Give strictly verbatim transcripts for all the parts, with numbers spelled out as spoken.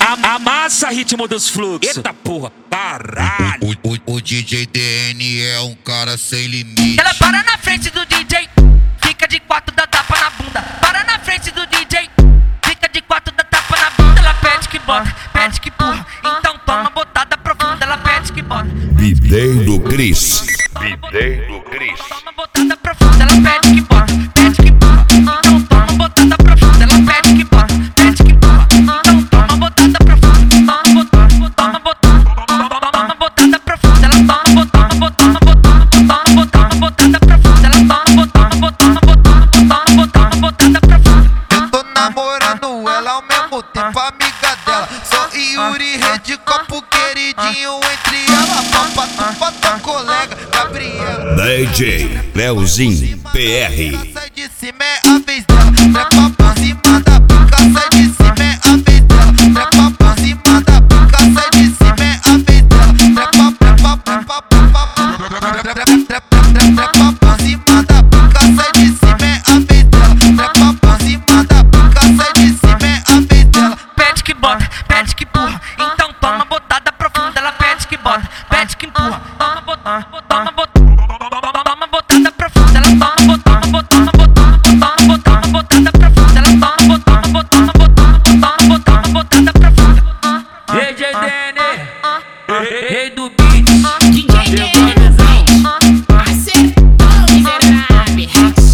a, amassa ritmo dos fluxos. Eita porra, caralho. O, o, o D J D N é um cara sem limite. Ela para na frente do D J, fica de quatro, dá tapa na bunda. Para na frente do D J, fica de quatro, dá tapa na bunda. Ela pede que bota, pede que empurra, então toma botada profunda. Ela pede que bota. D J do Chris. D J do Chris. Toma botada profunda. Ela pede que bota, pede que empurra, então toma botada profunda. Ela pede que bota, pede que empurra, então toma botada profunda. Toma botada, toma botada, toma botada profunda. Ela toma botada, toma botada, toma botada, botada profunda. Ela toma botada, botada, botada, toma botada, botada profunda. Eu tô namorando ela ao mesmo tempo, amiga dela. Sou Yuri, rede copo queridinho entre ela. Papa, tu bota colega, Gabriela. D J Leozinho P R. Sai de cima é a vez dela. Trepa pra cima da pica, sai de cima é a vez dela. Trepa pra cima da pica, sai de cima é a vez dela. Trepa, trepa, trepa, trepa, trepa pra cima da pica, sai de cima é a vez dela. Trepa pra cima da pica, sai de cima é a vez dela. Pede que bota, pede que empurra, então toma botada profunda. Ela pede que bota, pede que empurra, toma botada, toma botada, toma botada profunda. Ela toma botada, botada, botada, toma botada, botada profunda. Ela toma botada, botada, botada, toma botada, botada profunda. D J D N, rei do beat. D J D N, acertou, miserável.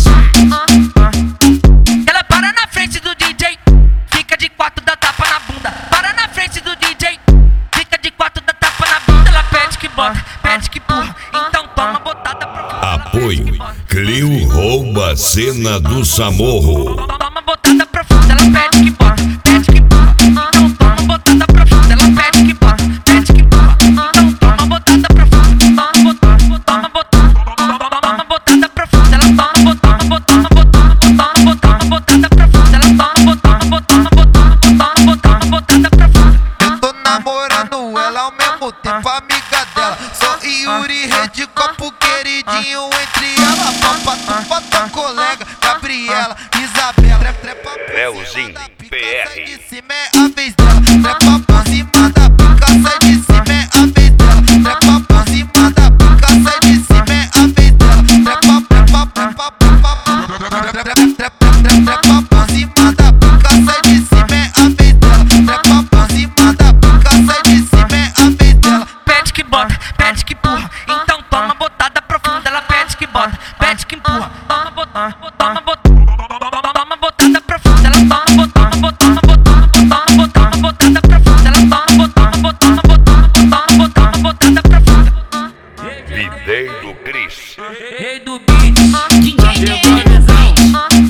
Ela para na frente do D J, fica de quatro, dá tapa na bunda. Para na frente do D J, fica de quatro, dá tapa na bunda. Ela pede que bota, pede que empurra, então toma botada profunda. Apoio Clio rouba a cena do Samorro. Toma botada profunda. Ela pede que bota, pede que empurra, então toma botada profunda. Ela pede que bota, pede que empurra, então toma botada profunda. Toma botada, toma botada, toma botada profunda. Ela toma botada, botada, botada, toma botada, botada profunda. Ela toma botada, botada, botada, toma botada, botada profunda. Eu tô namorando ela ao mesmo tempo, amiga dela. Sou Yuri, rede copo queridinho entre ela. Papa, tu bota colega, Gabriela, Isabela. Trepa Leozinho P R. Sai de cima é a vez dela. Trepa pra cima da pica, sai de cima é a vez dela. Trepa pra cima da pica, sai de cima é a vez dela. Trepa, trepa, trepa, trepa, trepa pra cima da pica, sai de cima é a vez dela. Trepa pra cima da pica, sai de cima é a vez dela. Pede que bota, pede que empurra, então toma botada profunda. Ela pede que bota, pede que empurra, toma botada, toma botada, toma botada profunda. Ela toma botada, botada, botada, toma botada, botada profunda. Ela toma botada, botada, botada, toma botada, botada profunda. D J do Chris. Rei do beat. D J D N,